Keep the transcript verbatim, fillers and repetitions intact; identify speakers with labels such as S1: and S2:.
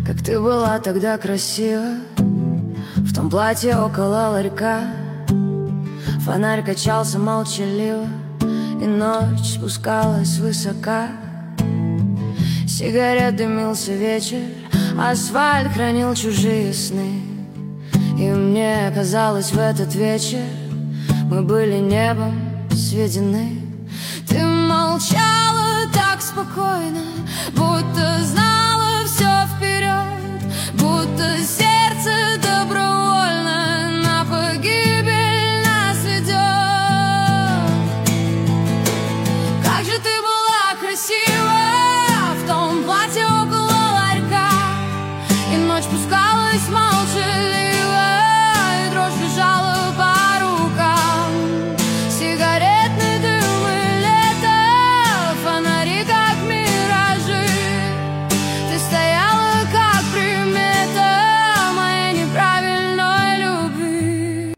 S1: Как ты была тогда красива в том платье около ларька. Фонарь качался молчаливо, и ночь спускалась высока. Сигарет дымился вечер, асфальт хранил чужие сны. И мне казалось, в этот вечер мы были небом сведены. Ты молчала так спокойно, будто знала все вперед, будто сердце добровольно на погибель нас ведет. Как же ты была красива в том платье около ларька, и ночь пускалась в